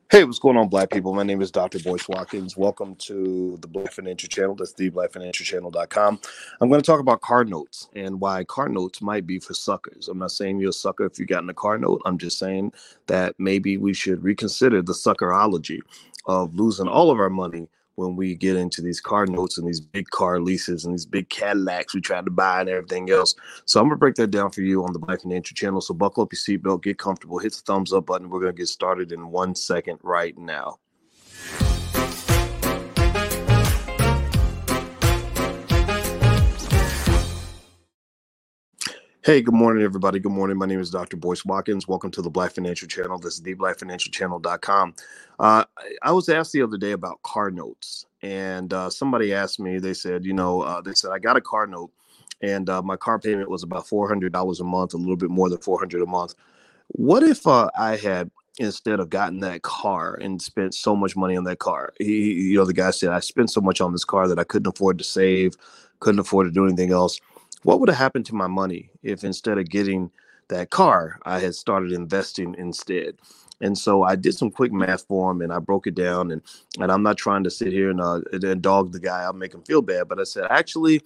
Hey, what's going on, Black people? My name is Dr. Boyce Watkins. Welcome to the Black Financial Channel. That's theblackfinancialchannel.com. I'm going to talk about car notes and why car notes might be for suckers. I'm not saying you're a sucker if you got in a car note. I'm just saying that maybe we should reconsider the suckerology of losing all of our money when we get into these car notes and these big car leases and these big Cadillacs we try to buy and everything else. So I'm going to break that down for you on the Black Financial Channel. So buckle up your seatbelt, get comfortable, hit the thumbs up button. We're going to get started in 1 second right now. Hey, good morning, everybody. Good morning. My name is Dr. Boyce Watkins. Welcome to the Black Financial Channel. This is theblackfinancialchannel.com. I was asked the other day about car notes, and somebody asked me, they said, they said, I got a car note, and my car payment was about $400 a month, a little bit more than $400 a month. What if I had, instead of gotten that car and spent so much money on that car, the guy said, I spent so much on this car that I couldn't afford to save, couldn't afford to do anything else. What would have happened to my money if instead of getting that car, I had started investing instead? And so I did some quick math for him and I broke it down. And I'm not trying to sit here and dog the guy. I'll make him feel bad. But I said, actually,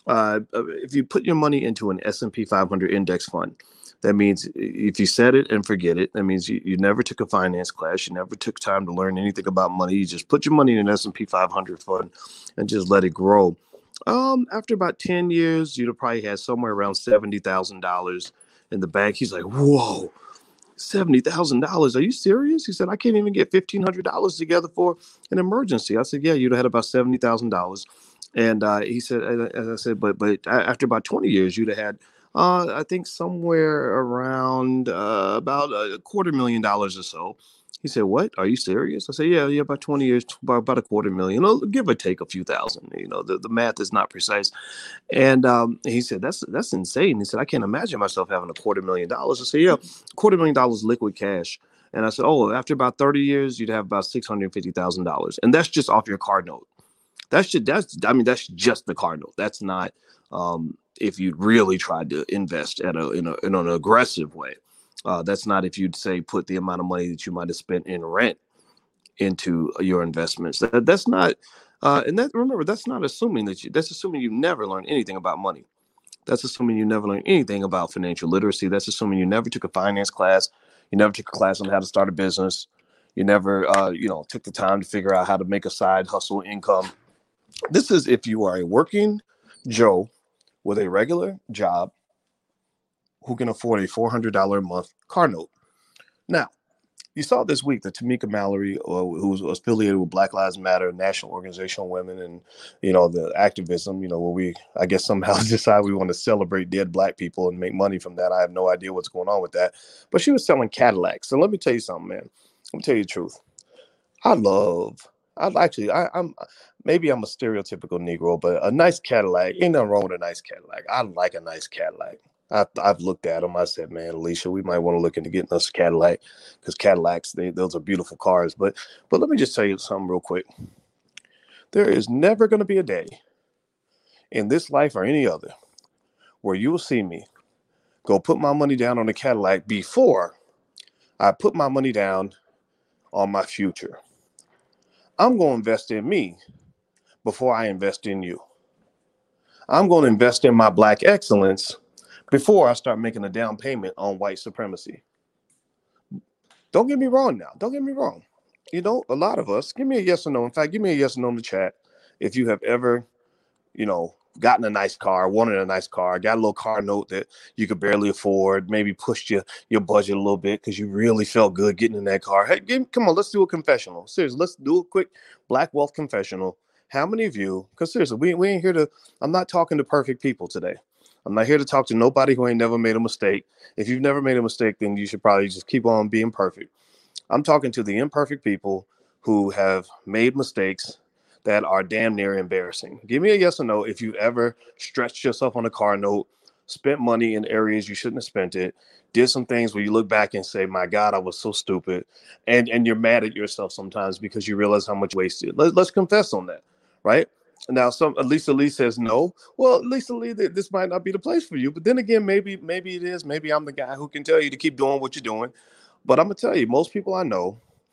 if you put your money into an S&P 500 index fund, that means if you set it and forget it, that means you never took a finance class. You never took time to learn anything about money. You just put your money in an S&P 500 fund and just let it grow. After about 10 years, you'd have probably had somewhere around $70,000 in the bank. He's like, whoa, $70,000. Are you serious? He said, I can't even get $1,500 together for an emergency. I said, yeah, you'd have had about $70,000. And he said, as I said, but after about 20 years, you'd have had, I think somewhere around about $250,000 or so. He said, what? Are you serious? I said, yeah, about 20 years, about $250,000, give or take a few thousand. The math is not precise. And he said, that's insane. He said, I can't imagine myself having $250,000. I said, yeah, $250,000 liquid cash. And I said, oh, after about 30 years, you'd have about $650,000. And that's just off your car note. That's just the car note. That's not if you really tried to invest in an aggressive way. That's not if you'd say put the amount of money that you might have spent in rent into your investments. That's not, and that remember, that's not assuming that's assuming you never learned anything about money. That's assuming you never learned anything about financial literacy. That's assuming you never took a finance class. You never took a class on how to start a business. You never, took the time to figure out how to make a side hustle income. This is if you are a working Joe with a regular job who can afford a $400 a month car note. Now, you saw this week that Tamika Mallory, who's affiliated with Black Lives Matter, National Organization of Women, and, the activism, where we, I guess, somehow decide we want to celebrate dead Black people and make money from that. I have no idea what's going on with that. But she was selling Cadillacs. And let me tell you something, man. Let me tell you the truth. I'm maybe I'm a stereotypical Negro, but a nice Cadillac, ain't nothing wrong with a nice Cadillac. I like a nice Cadillac. I've looked at them. I said, man, Alicia, we might want to look into getting us a Cadillac because Cadillacs, those are beautiful cars. But let me just tell you something real quick. There is never going to be a day in this life or any other where you will see me go put my money down on a Cadillac before I put my money down on my future. I'm going to invest in me before I invest in you. I'm going to invest in my Black excellence before I start making a down payment on white supremacy. Don't get me wrong now. Don't get me wrong. A lot of us, give me a yes or no. In fact, give me a yes or no in the chat if you have ever, gotten a nice car, wanted a nice car, got a little car note that you could barely afford, maybe pushed your budget a little bit because you really felt good getting in that car. Hey, come on, let's do a confessional. Seriously, let's do a quick Black wealth confessional. How many of you, because seriously, we ain't here to, I'm not talking to perfect people today. I'm not here to talk to nobody who ain't never made a mistake. If you've never made a mistake, then you should probably just keep on being perfect. I'm talking to the imperfect people who have made mistakes that are damn near embarrassing. Give me a yes or no if you've ever stretched yourself on a car note, spent money in areas you shouldn't have spent it, did some things where you look back and say, my God, I was so stupid. And you're mad at yourself sometimes because you realize how much you wasted. Let's confess on that, right? Now, Lisa Lee says no. Well, Lisa Lee, this might not be the place for you. But then again, maybe it is. Maybe I'm the guy who can tell you to keep doing what you're doing. But I'm going to tell you, most people I know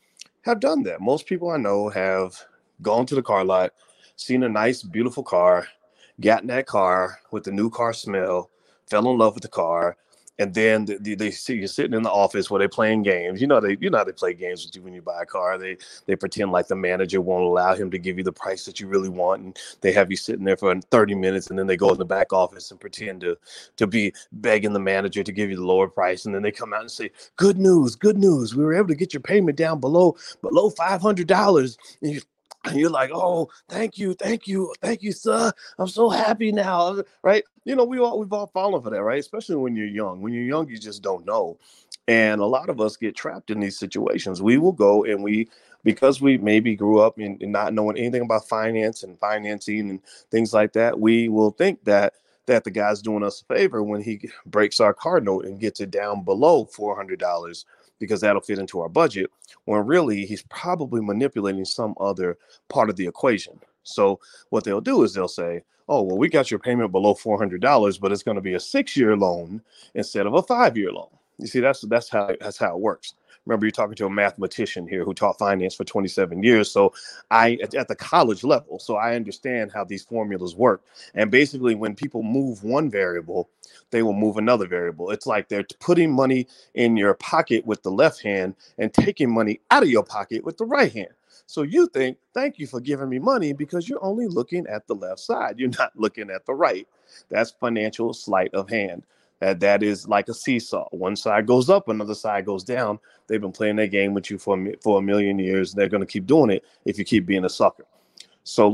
have done that. Most people I know have gone to the car lot, seen a nice, beautiful car, got in that car with the new car smell, fell in love with the car, and then they see you sitting in the office where they're playing games. You know how they play games with you when you buy a car. They pretend like the manager won't allow him to give you the price that you really want, and they have you sitting there for 30 minutes, and then they go in the back office and pretend to be begging the manager to give you the lower price, and then they come out and say, "Good news, good news! We were able to get your payment down below $500." And you're like, "Oh, thank you, thank you, thank you, sir. I'm so happy now." Right? We've all fallen for that, right? Especially when you're young. When you're young, you just don't know. And a lot of us get trapped in these situations. We will go and because we maybe grew up in not knowing anything about finance and financing and things like that, we will think that the guy's doing us a favor when he breaks our car note and gets it down below $400 because that'll fit into our budget, when really he's probably manipulating some other part of the equation. So what they'll do is they'll say, "Oh, well, we got your payment below $400, but it's going to be a 6-year loan instead of a 5-year loan." You see, that's how it works. Remember, you're talking to a mathematician here who taught finance for 27 years. So at the college level, so I understand how these formulas work. And basically, when people move one variable, they will move another variable. It's like they're putting money in your pocket with the left hand and taking money out of your pocket with the right hand. So you think, "Thank you for giving me money," because you're only looking at the left side. You're not looking at the right. That's financial sleight of hand. That is like a seesaw. One side goes up, another side goes down. They've been playing that game with you for a million years. They're going to keep doing it if you keep being a sucker. So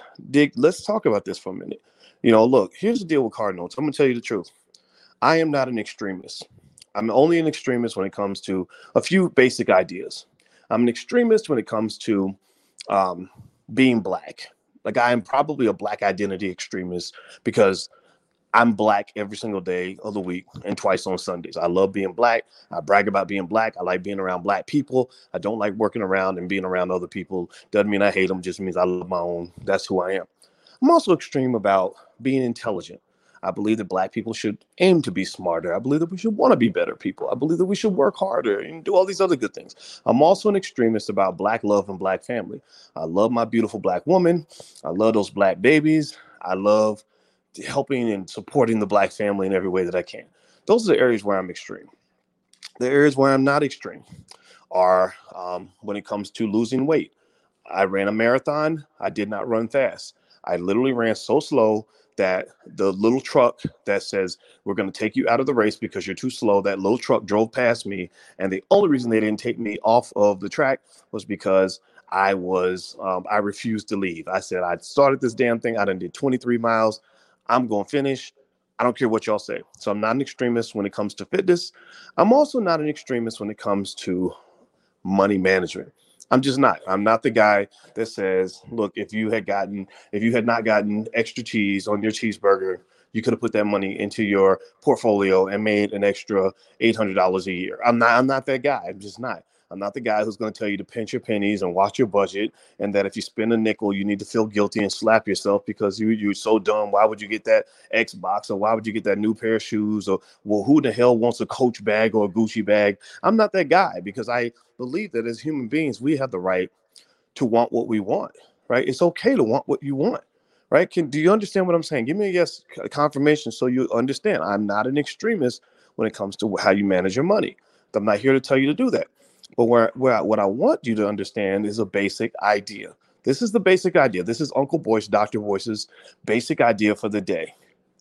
let's talk about this for a minute. Look, here's the deal with car notes. I'm going to tell you the truth. I am not an extremist. I'm only an extremist when it comes to a few basic ideas. I'm an extremist when it comes to um, being black. Like, I am probably a black identity extremist because I'm black every single day of the week and twice on Sundays. I love being black. I brag about being black. I like being around black people. I don't like working around and being around other people. Doesn't mean I hate them, just means I love my own. That's who I am. I'm also extreme about being intelligent. I believe that black people should aim to be smarter. I believe that we should want to be better people. I believe that we should work harder and do all these other good things. I'm also an extremist about black love and black family. I love my beautiful black woman. I love those black babies. I love helping and supporting the black family in every way that I can. Those are the areas where I'm extreme. The areas where I'm not extreme are when it comes to losing weight. I ran a marathon. I did not run fast. I literally ran so slow that the little truck that says, "We're going to take you out of the race because you're too slow," that little truck drove past me. And the only reason they didn't take me off of the track was because I refused to leave. I said, "I started this damn thing. I done did 23 miles. I'm going to finish. I don't care what y'all say." So I'm not an extremist when it comes to fitness. I'm also not an extremist when it comes to money management. I'm just not. I'm not the guy that says, "Look, if you had not gotten extra cheese on your cheeseburger, you could have put that money into your portfolio and made an extra $800 a year." I'm not that guy. I'm just not. I'm not the guy who's going to tell you to pinch your pennies and watch your budget, and that if you spend a nickel, you need to feel guilty and slap yourself because you're so dumb. Why would you get that Xbox, or why would you get that new pair of shoes, or, well, who the hell wants a Coach bag or a Gucci bag? I'm not that guy, because I believe that as human beings, we have the right to want what we want, right? It's okay to want what you want, right? Do you understand what I'm saying? Give me a yes confirmation so you understand. I'm not an extremist when it comes to how you manage your money. I'm not here to tell you to do that. But what I want you to understand is a basic idea. This is the basic idea. This is Uncle Boyce, Dr. Boyce's basic idea for the day.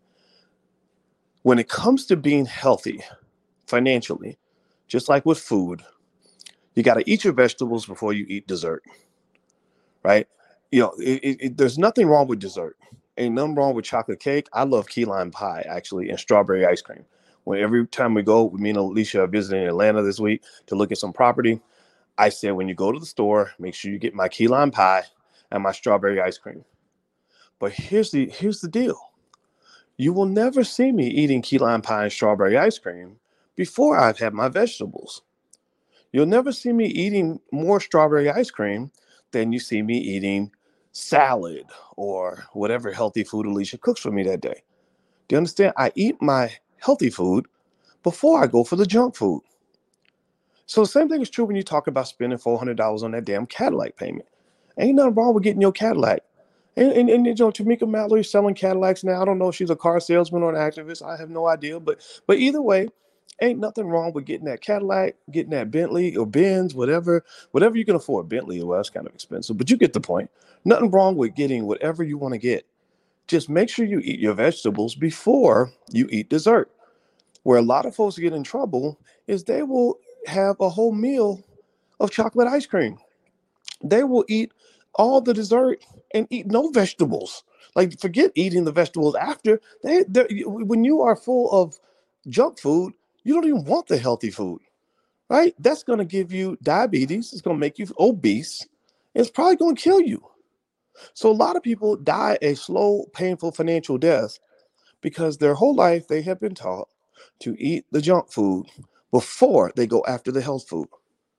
When it comes to being healthy financially, just like with food, you got to eat your vegetables before you eat dessert, right? There's nothing wrong with dessert. Ain't nothing wrong with chocolate cake. I love key lime pie, actually, and strawberry ice cream. Every time we go, me and Alicia are visiting Atlanta this week to look at some property. I said, when you go to the store, make sure you get my key lime pie and my strawberry ice cream. But here's the deal. You will never see me eating key lime pie and strawberry ice cream before I've had my vegetables. You'll never see me eating more strawberry ice cream than you see me eating salad or whatever healthy food Alicia cooks for me that day. Do you understand? I eat my healthy food before I go for the junk food. So the same thing is true when you talk about spending $400 on that damn Cadillac payment. Ain't nothing wrong with getting your Cadillac. And Tamika Mallory selling Cadillacs now. I don't know if she's a car salesman or an activist. I have no idea. But either way, ain't nothing wrong with getting that Cadillac, getting that Bentley or Benz, whatever you can afford. Bentley, well, that's kind of expensive, but you get the point. Nothing wrong with getting whatever you want to get. Just make sure you eat your vegetables before you eat dessert. Where a lot of folks get in trouble is they will have a whole meal of chocolate ice cream. They will eat all the dessert and eat no vegetables. Like, forget eating the vegetables after. When you are full of junk food, you don't even want the healthy food, right? That's going to give you diabetes. It's going to make you obese. It's probably going to kill you. So a lot of people die a slow, painful financial death because their whole life they have been taught to eat the junk food before they go after the health food.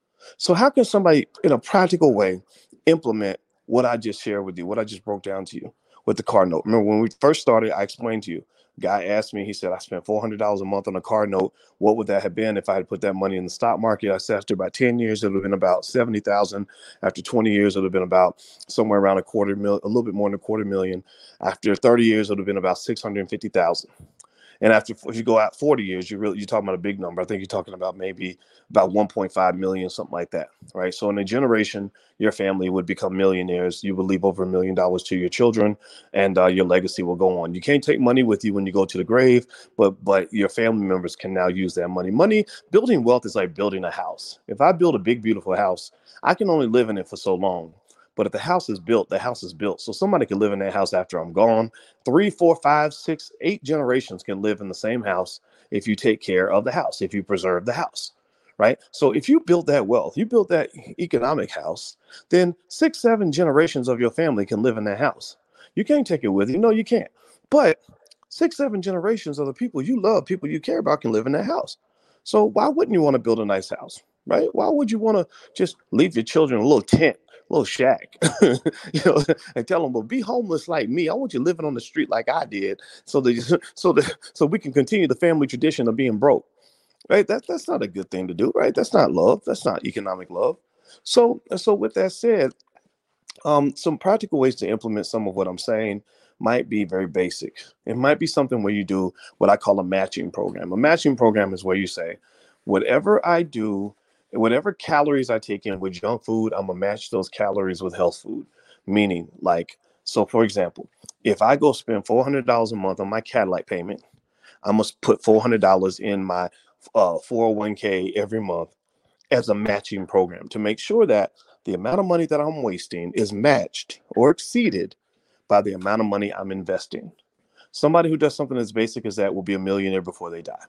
So how can somebody in a practical way implement what I just shared with you, what I just broke down to you with the car note? Remember when we first started, I explained to you, guy asked me, he said, I spent $400 a month on a car note. What would that have been if I had put that money in the stock market? I said after about 10 years, it would have been about 70,000. After 20 years, it would have been about somewhere around a little bit more than a quarter million. After 30 years, it would have been about 650,000. And if you go out 40 years, you're talking about a big number. I think you're talking about maybe about 1.5 million, something like that, right? So in a generation, your family would become millionaires. You would leave over $1 million to your children, and your legacy will go on. You can't take money with you when you go to the grave, but your family members can now use that money. Building wealth is like building a house. If I build a big, beautiful house, I can only live in it for so long. But if the house is built, the house is built. So somebody can live in that house after I'm gone. 3, 4, 5, 6, 8 generations can live in the same house if you take care of the house, if you preserve the house, right? So if you build that wealth, you build that economic house, then 6, 7 generations of your family can live in that house. You can't take it with you. No, you can't. But 6, 7 generations of the people you love, people you care about can live in that house. So why wouldn't you want to build a nice house, right? Why would you want to just leave your children a little tent, little shack, and tell them, well, be homeless like me. I want you living on the street like I did, so we can continue the family tradition of being broke, right? That's not a good thing to do, right? That's not love. That's not economic love. So with that said, some practical ways to implement some of what I'm saying might be very basic. It might be something where you do what I call a matching program. A matching program is where you say, whatever I do, whatever calories I take in with junk food, I'm gonna match those calories with health food. Meaning, like, so for example, if I go spend $400 a month on my Cadillac payment, I must put $400 in my 401k every month as a matching program to make sure that the amount of money that I'm wasting is matched or exceeded by the amount of money I'm investing. Somebody who does something as basic as that will be a millionaire before they die.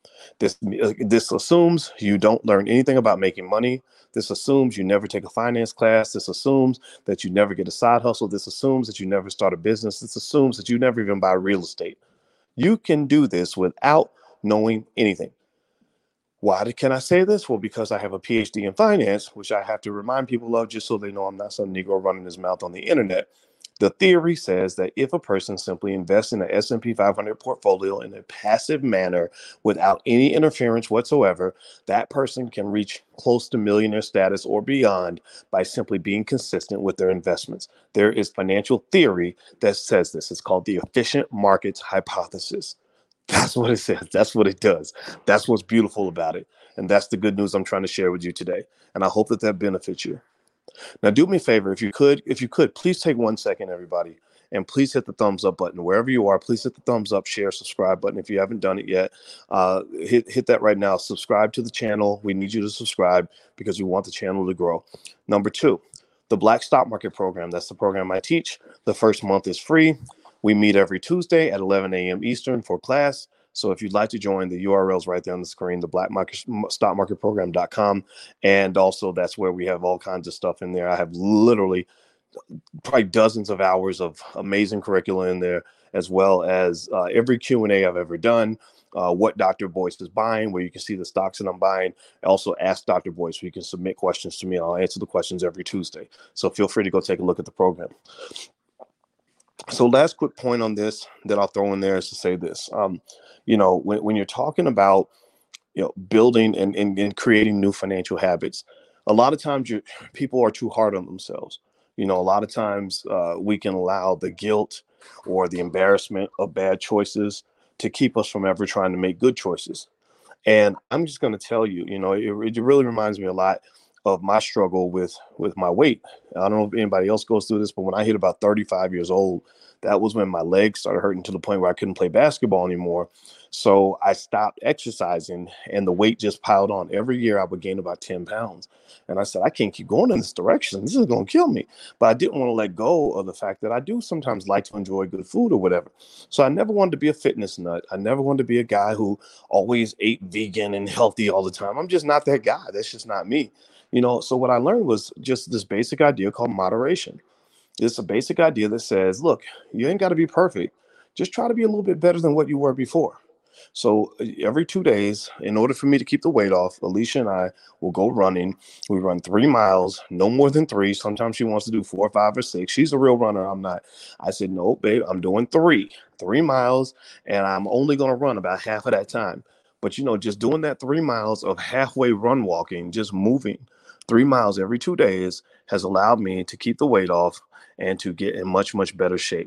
This assumes you don't learn anything about making money. This assumes you never take a finance class. This assumes that you never get a side hustle. This assumes that you never start a business. This assumes that you never even buy real estate. You can do this without knowing anything. Why can I say this? Well, because I have a PhD in finance, which I have to remind people of just so they know I'm not some Negro running his mouth on the internet. The theory says that if a person simply invests in an S&P 500 portfolio in a passive manner without any interference whatsoever, that person can reach close to millionaire status or beyond by simply being consistent with their investments. There is financial theory that says this. It's called the efficient markets hypothesis. That's what it says. That's what it does. That's what's beautiful about it. And that's the good news I'm trying to share with you today. And I hope that benefits you. Now, do me a favor, if you could, please take 1 second, everybody, and please hit the thumbs up button wherever you are. Please hit the thumbs up, share, subscribe button. If you haven't done it yet, hit that right now. Subscribe to the channel. We need you to subscribe because we want the channel to grow. Number 2, the Black Stock Market Program. That's the program I teach. The first month is free. We meet every Tuesday at 11 a.m. Eastern for class. So if you'd like to join, the URL's right there on the screen, the blackstockmarketprogram.com. And also that's where we have all kinds of stuff in there. I have literally probably dozens of hours of amazing curricula in there, as well as every Q&A I've ever done, what Dr. Boyce is buying, where you can see the stocks that I'm buying. Also Ask Dr. Boyce, where you can submit questions to me, and I'll answer the questions every Tuesday. So feel free to go take a look at the program. So last quick point on this that I'll throw in there is to say this. When you're talking about building and creating new financial habits. A lot of times people are too hard on themselves. A lot of times we can allow the guilt or the embarrassment of bad choices to keep us from ever trying to make good choices. And I'm just going to tell you, it really reminds me a lot of my struggle with my weight. I don't know if anybody else goes through this, but when I hit about 35 years old, that was when my legs started hurting to the point where I couldn't play basketball anymore. So I stopped exercising and the weight just piled on. Every year I would gain about 10 pounds. And I said, I can't keep going in this direction. This is going to kill me. But I didn't want to let go of the fact that I do sometimes like to enjoy good food or whatever. So I never wanted to be a fitness nut. I never wanted to be a guy who always ate vegan and healthy all the time. I'm just not that guy. That's just not me. So what I learned was just this basic idea called moderation. It's a basic idea that says, look, you ain't got to be perfect. Just try to be a little bit better than what you were before. So every 2 days, in order for me to keep the weight off, Alicia and I will go running. We run 3 miles, no more than three. Sometimes she wants to do 4, 5, or 6. She's a real runner. I'm not. I said, no, babe, I'm doing 3 miles, and I'm only going to run about half of that time. But, just doing that 3 miles of halfway run walking, just moving 3 miles every 2 days has allowed me to keep the weight off and to get in much, much better shape.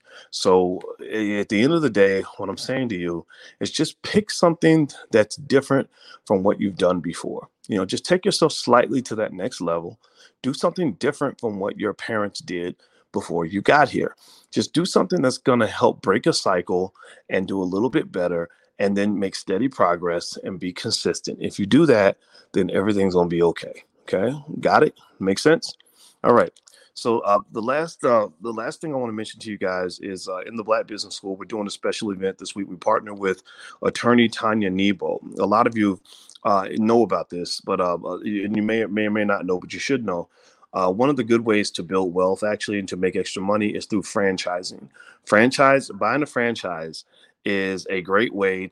So at the end of the day, what I'm saying to you is just pick something that's different from what you've done before. Just take yourself slightly to that next level. Do something different from what your parents did before you got here. Just do something that's going to help break a cycle and do a little bit better and then make steady progress and be consistent. If you do that, then everything's going to be okay. Okay. Got it? Make sense? All right. So the last thing I want to mention to you guys is in the Black Business School, we're doing a special event this week. We partner with attorney Tanya Nebo. A lot of you know about this, but and you may or may not know, but you should know. One of the good ways to build wealth, actually, and to make extra money is through franchising. Buying a franchise is a great way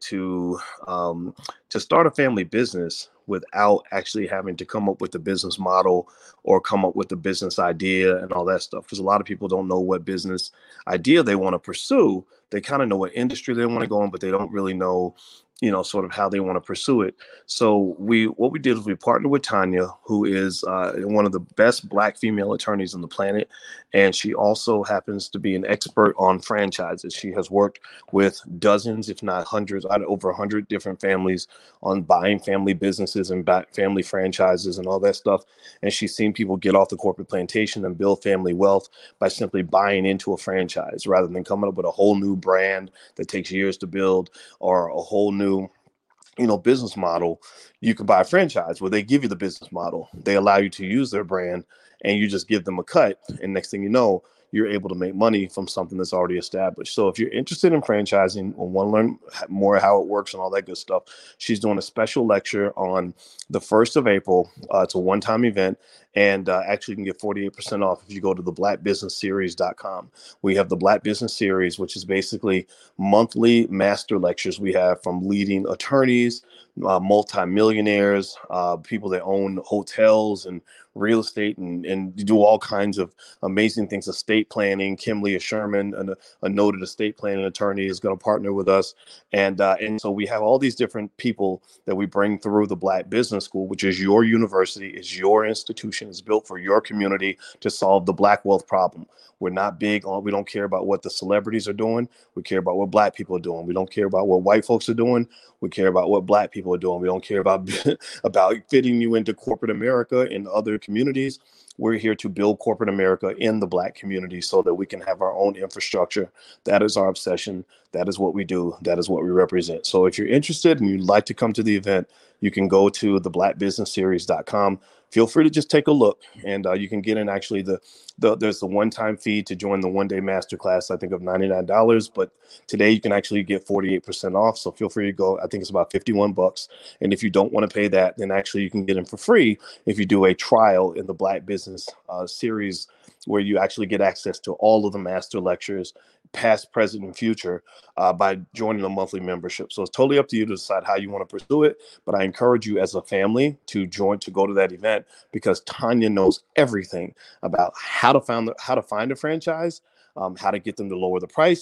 to start a family business without actually having to come up with a business model or come up with a business idea and all that stuff. Because a lot of people don't know what business idea they want to pursue. They kind of know what industry they want to go in, but they don't really know, sort of how they want to pursue it. So what we did is we partnered with Tanya, who is one of the best Black female attorneys on the planet. And she also happens to be an expert on franchises. She has worked with dozens, if not hundreds, over 100 different families on buying family businesses and family franchises and all that stuff. And she's seen people get off the corporate plantation and build family wealth by simply buying into a franchise rather than coming up with a whole new brand that takes years to build or a whole new business model. You can buy a franchise where they give you the business model. They allow you to use their brand and you just give them a cut. And next thing you know, you're able to make money from something that's already established. So if you're interested in franchising or want to learn more how it works and all that good stuff, she's doing a special lecture on the 1st of April. It's a one-time event. And actually, you can get 48% off if you go to the blackbusinessseries.com. We have the Black Business Series, which is basically monthly master lectures we have from leading attorneys, multimillionaires, people that own hotels and real estate and do all kinds of amazing things, estate planning. Kim Leah Sherman, a noted estate planning attorney, is going to partner with us. And so we have all these different people that we bring through the Black Business School, which is your university, is your institution, is built for your community to solve the Black wealth problem. We're not big on, we don't care about what the celebrities are doing. We care about what Black people are doing. We don't care about what white folks are doing. We care about what Black people are doing. We don't care about about fitting you into corporate America and other communities. We're here to build corporate America in the Black community so that we can have our own infrastructure. That is our obsession. That is what we do. That is what we represent. So if you're interested and you'd like to come to the event, you can go to the blackbusinessseries.com. Feel free to just take a look, and you can get in actually there's the one-time fee to join the one-day masterclass, I think of $99, but today you can actually get 48% off. So feel free to go. I think it's about $51. And if you don't want to pay that, then actually you can get in for free if you do a trial in the Black Business Series, where you actually get access to all of the master lectures, past, present, and future, by joining a monthly membership. So it's totally up to you to decide how you want to pursue it. But I encourage you as a family to go to that event, because Tanya knows everything about how to find a franchise, how to get them to lower the price,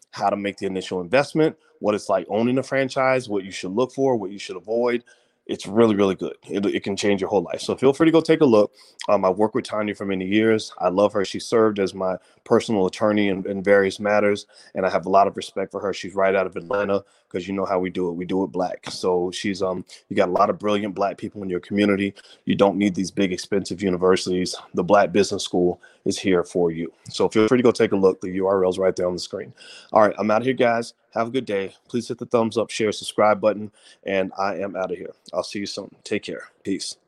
how to make the initial investment, what it's like owning a franchise, what you should look for, what you should avoid. It's really, really good. It can change your whole life. So feel free to go take a look. I've worked with Tanya for many years. I love her. She served as my personal attorney in various matters, and I have a lot of respect for her. She's right out of Atlanta, because you know how we do it. We do it black. So you got a lot of brilliant black people in your community. You don't need these big expensive universities. The Black Business School is here for you. So feel free to go take a look. The URL's right there on the screen. All right, I'm out of here, guys. Have a good day. Please hit the thumbs up, share, subscribe button, and I am out of here. I'll see you soon. Take care. Peace.